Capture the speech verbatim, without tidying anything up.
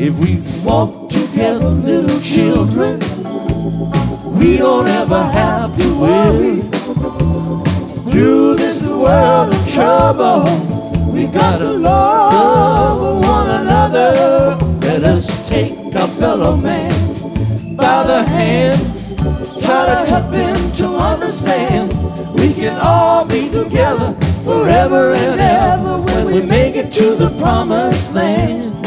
If we walk together, little children, we don't ever have to worry. Through this world of trouble, we gotta love one another. Let us take our fellow man by the hand, try to help him to understand. We can all be together forever and ever when we make it to the promised land.